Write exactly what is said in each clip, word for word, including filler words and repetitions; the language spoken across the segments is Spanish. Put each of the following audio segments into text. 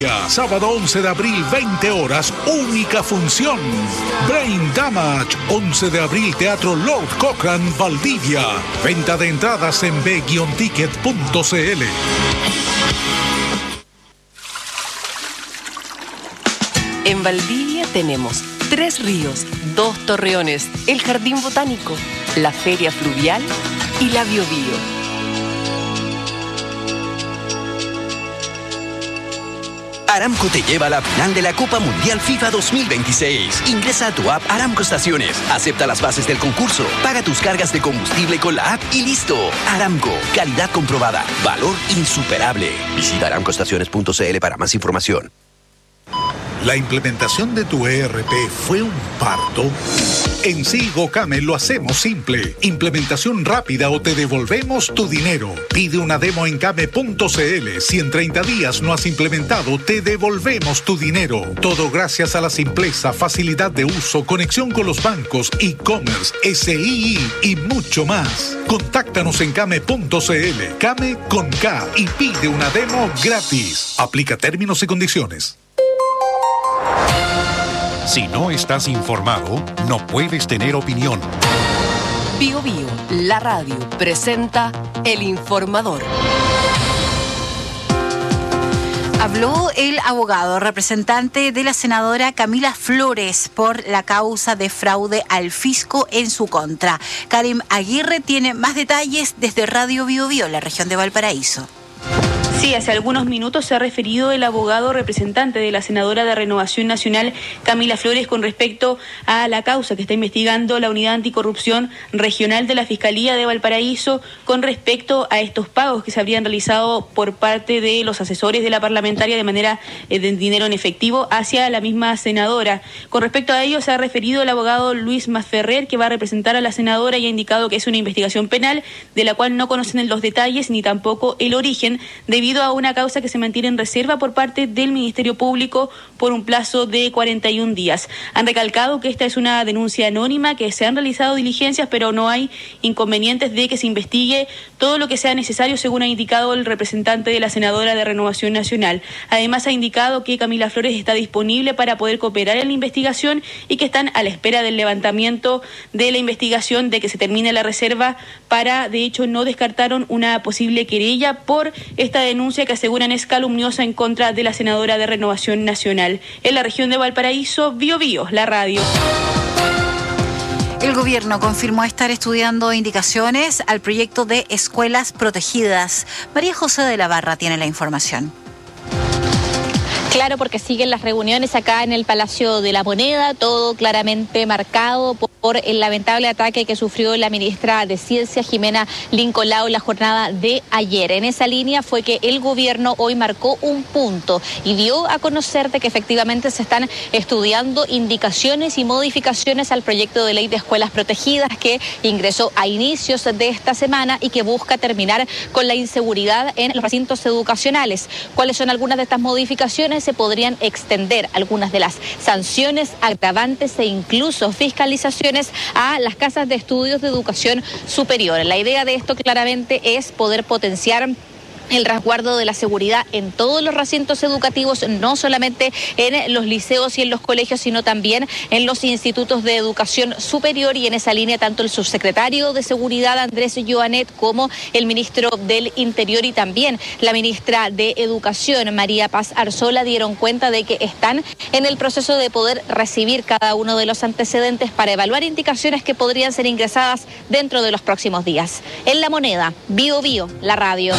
Sábado once de abril, veinte horas, única función. Brain Damage, once de abril, Teatro Lord Cochrane, Valdivia. Venta de entradas en b guion ticket punto c l. En Valdivia tenemos tres ríos, dos torreones, el Jardín Botánico, la Feria Fluvial y la Biobío. Aramco te lleva a la final de la Copa Mundial FIFA dos mil veintiséis. Ingresa a tu app Aramco Estaciones, acepta las bases del concurso, paga tus cargas de combustible con la app y listo. Aramco, calidad comprobada, valor insuperable. Visita aramco estaciones punto c l para más información. ¿La implementación de tu E R P fue un parto? En Sigo Came lo hacemos simple. Implementación rápida o te devolvemos tu dinero. Pide una demo en came punto c l. Si en treinta días no has implementado, te devolvemos tu dinero. Todo gracias a la simpleza, facilidad de uso, conexión con los bancos, e-commerce, S I I y mucho más. Contáctanos en came punto c l. Came con K y pide una demo gratis. Aplica términos y condiciones. Si no estás informado, no puedes tener opinión. Bio Bio, la radio, presenta El Informador. Habló el abogado representante de la senadora Camila Flores por la causa de fraude al fisco en su contra. Karim Aguirre tiene más detalles desde Radio Bio Bio, la región de Valparaíso. Sí, hace algunos minutos se ha referido el abogado representante de la senadora de Renovación Nacional, Camila Flores, con respecto a la causa que está investigando la Unidad Anticorrupción Regional de la Fiscalía de Valparaíso con respecto a estos pagos que se habrían realizado por parte de los asesores de la parlamentaria de manera eh, de dinero en efectivo hacia la misma senadora. Con respecto a ello se ha referido el abogado Luis Masferrer, que va a representar a la senadora, y ha indicado que es una investigación penal de la cual no conocen los detalles ni tampoco el origen, debido a una causa que se mantiene en reserva por parte del Ministerio Público por un plazo de cuarenta y un días. Han recalcado que esta es una denuncia anónima, que se han realizado diligencias, pero no hay inconvenientes de que se investigue todo lo que sea necesario, según ha indicado el representante de la senadora de Renovación Nacional. Además, ha indicado que Camila Flores está disponible para poder cooperar en la investigación y que están a la espera del levantamiento de la investigación, de que se termine la reserva para, de hecho, no descartaron una posible querella por esta denuncia que aseguran es calumniosa en contra de la senadora de Renovación Nacional. En la región de Valparaíso, Bio Bio, la radio. El gobierno confirmó estar estudiando indicaciones al proyecto de escuelas protegidas. María José de la Barra tiene la información. Claro, porque siguen las reuniones acá en el Palacio de la Moneda, todo claramente marcado por el lamentable ataque que sufrió la ministra de Ciencia, Jimena Lincolao, la jornada de ayer. En esa línea fue que el gobierno hoy marcó un punto y dio a conocer de que efectivamente se están estudiando indicaciones y modificaciones al proyecto de ley de escuelas protegidas que ingresó a inicios de esta semana y que busca terminar con la inseguridad en los recintos educacionales. ¿Cuáles son algunas de estas modificaciones? Se podrían extender algunas de las sanciones agravantes e incluso fiscalizaciones a las casas de estudios de educación superior. La idea de esto claramente es poder potenciar el resguardo de la seguridad en todos los recintos educativos, no solamente en los liceos y en los colegios, sino también en los institutos de educación superior. Y en esa línea, tanto el subsecretario de Seguridad, Andrés Joanet, como el ministro del Interior y también la ministra de Educación, María Paz Arzola, dieron cuenta de que están en el proceso de poder recibir cada uno de los antecedentes para evaluar indicaciones que podrían ser ingresadas dentro de los próximos días. En La Moneda, Bio Bio, la radio.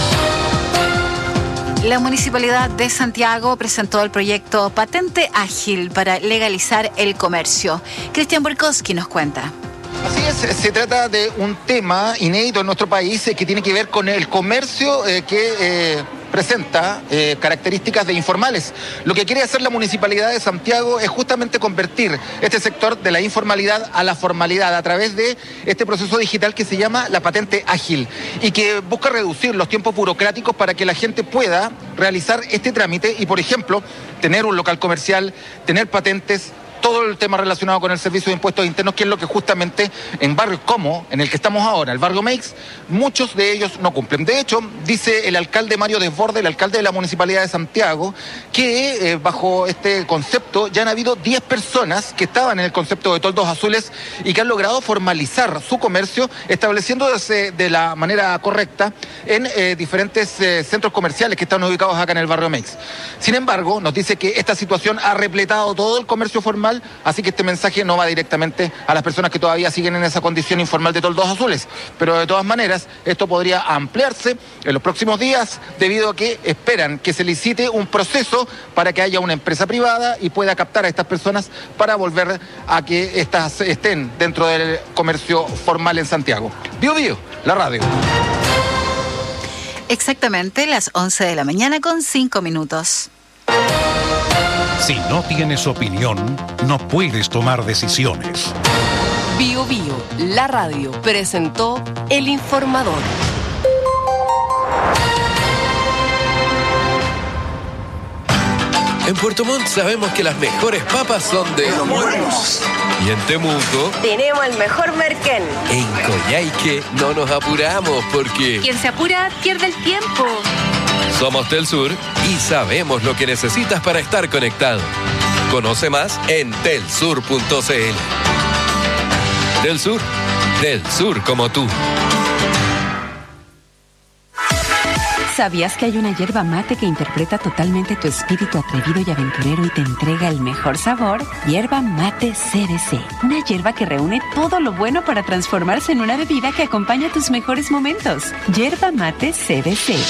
La Municipalidad de Santiago presentó el proyecto Patente Ágil para legalizar el comercio. Cristian Borkowski nos cuenta. Así es, se trata de un tema inédito en nuestro país eh, que tiene que ver con el comercio eh, que eh, presenta eh, características de informales. Lo que quiere hacer la Municipalidad de Santiago es justamente convertir este sector de la informalidad a la formalidad a través de este proceso digital que se llama la Patente Ágil y que busca reducir los tiempos burocráticos para que la gente pueda realizar este trámite y, por ejemplo, tener un local comercial, tener patentes, todo el tema relacionado con el servicio de impuestos internos, que es lo que justamente en barrios como en el que estamos ahora, el barrio Meix, muchos de ellos no cumplen. De hecho, dice el alcalde Mario Desbordes, el alcalde de la Municipalidad de Santiago, que eh, bajo este concepto ya han habido diez personas que estaban en el concepto de toldos azules y que han logrado formalizar su comercio, estableciéndose de la manera correcta en eh, diferentes eh, centros comerciales que están ubicados acá en el barrio Meix. Sin embargo, nos dice que esta situación ha repletado todo el comercio formal, así que este mensaje no va directamente a las personas que todavía siguen en esa condición informal de toldos azules. Pero de todas maneras, esto podría ampliarse en los próximos días debido a que esperan que se licite un proceso para que haya una empresa privada y pueda captar a estas personas para volver a que estas estén dentro del comercio formal en Santiago. Bio Bio, la radio. Exactamente las once de la mañana con cinco minutos. Si no tienes opinión, no puedes tomar decisiones. Bio Bio, la radio, presentó El Informador. En Puerto Montt sabemos que las mejores papas son de Los Buenos. Y en Temuco tenemos el mejor merquén. En Coyhaique no nos apuramos porque quien se apura pierde el tiempo. Somos Telsur y sabemos lo que necesitas para estar conectado. Conoce más en telsur punto c l. Telsur, del sur como tú. ¿Sabías que hay una yerba mate que interpreta totalmente tu espíritu atrevido y aventurero y te entrega el mejor sabor? Yerba Mate C D C. Una yerba que reúne todo lo bueno para transformarse en una bebida que acompaña tus mejores momentos. Yerba Mate C D C.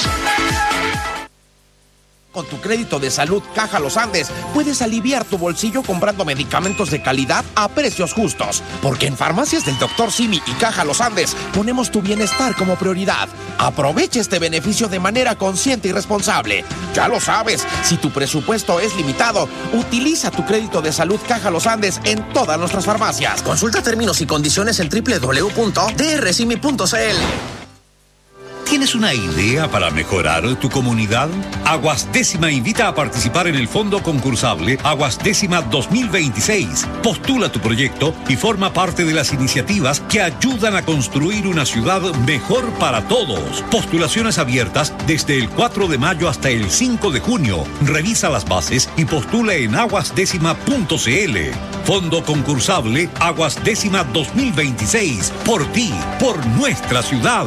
Con tu crédito de salud Caja Los Andes, puedes aliviar tu bolsillo comprando medicamentos de calidad a precios justos. Porque en Farmacias del doctor Simi y Caja Los Andes ponemos tu bienestar como prioridad. Aprovecha este beneficio de manera consciente y responsable. Ya lo sabes, si tu presupuesto es limitado, utiliza tu crédito de salud Caja Los Andes en todas nuestras farmacias. Consulta términos y condiciones en doble u doble u doble u punto d r simi punto c l. ¿Tienes una idea para mejorar tu comunidad? Aguas Décima invita a participar en el fondo concursable Aguas Décima dos mil veintiséis. Postula tu proyecto y forma parte de las iniciativas que ayudan a construir una ciudad mejor para todos. Postulaciones abiertas desde el cuatro de mayo hasta el cinco de junio. Revisa las bases y postula en aguas décima punto c l. Fondo concursable Aguas Décima dos mil veintiséis. Por ti, por nuestra ciudad.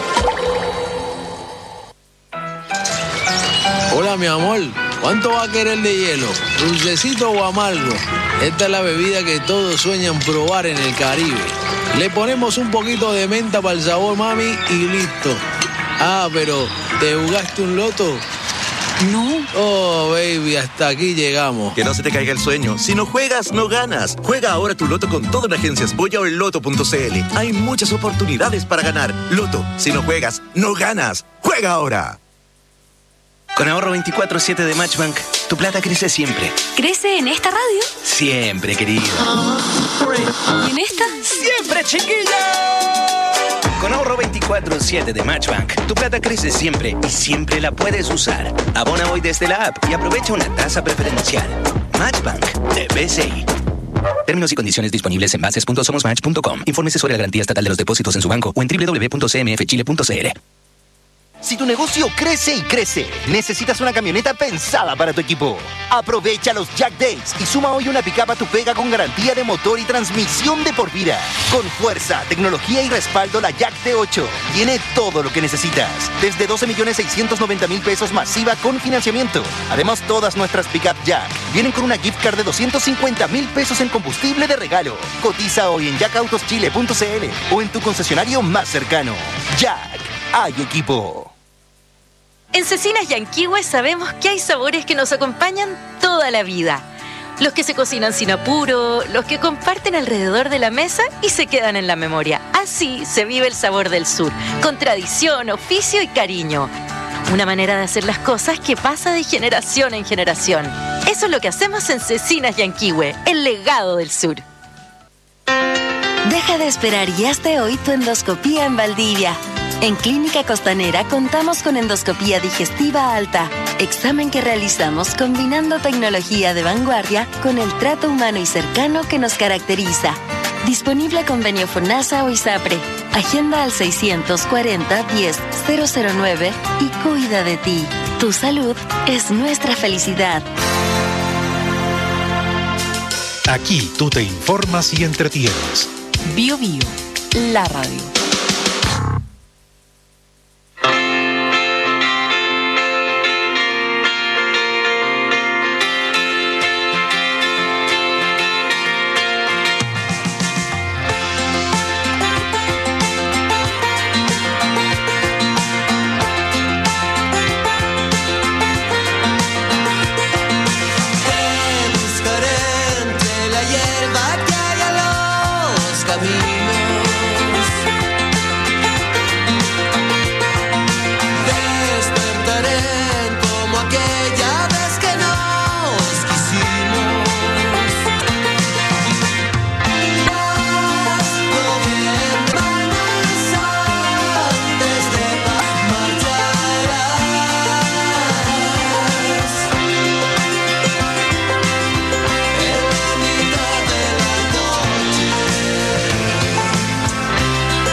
Hola, mi amor. ¿Cuánto va a querer de hielo? ¿Dulcecito o amargo? Esta es la bebida que todos sueñan probar en el Caribe. Le ponemos un poquito de menta para el sabor, mami, y listo. Ah, pero ¿te jugaste un loto? No. Oh, baby, hasta aquí llegamos. Que no se te caiga el sueño. Si no juegas, no ganas. Juega ahora tu loto con todo en Agencias Boya o en loto punto c l. Hay muchas oportunidades para ganar. Loto, si no juegas, no ganas. ¡Juega ahora! Con ahorro veinticuatro siete de Matchbank, tu plata crece siempre. ¿Crece en esta radio? Siempre, querido. ¿Y en esta? ¡Siempre, chiquilla! Con ahorro veinticuatro siete de Matchbank, tu plata crece siempre y siempre la puedes usar. Abona hoy desde la app y aprovecha una tasa preferencial. Matchbank de B C I. Términos y condiciones disponibles en bases punto somos match punto com. Infórmese sobre la garantía estatal de los depósitos en su banco o en doble u doble u doble u punto c m f chile punto c l. Si tu negocio crece y crece, necesitas una camioneta pensada para tu equipo. Aprovecha los Jack Days y suma hoy una pick-up a tu pega con garantía de motor y transmisión de por vida. Con fuerza, tecnología y respaldo, la Jack T ocho tiene todo lo que necesitas. Desde doce millones seiscientos noventa mil pesos masiva con financiamiento. Además, todas nuestras pick-up Jack vienen con una gift card de doscientos cincuenta mil pesos en combustible de regalo. Cotiza hoy en jack autos chile punto c l o en tu concesionario más cercano. Jack, hay equipo. En Cecinas Yanquihue sabemos que hay sabores que nos acompañan toda la vida. Los que se cocinan sin apuro, los que comparten alrededor de la mesa y se quedan en la memoria. Así se vive el sabor del sur, con tradición, oficio y cariño. Una manera de hacer las cosas que pasa de generación en generación. Eso es lo que hacemos en Cecinas Yanquihue, el legado del sur. Deja de esperar y hazte hoy tu endoscopía en Valdivia. En Clínica Costanera contamos con endoscopía digestiva alta, Examen que realizamos combinando tecnología de vanguardia con el trato humano y cercano que nos caracteriza. Disponible convenio FONASA o ISAPRE. Agenda al seiscientos cuarenta, diez, cero cero nueve y cuida de ti. Tu salud es nuestra felicidad. Aquí tú te informas y entretienes. Bio Bio, la radio.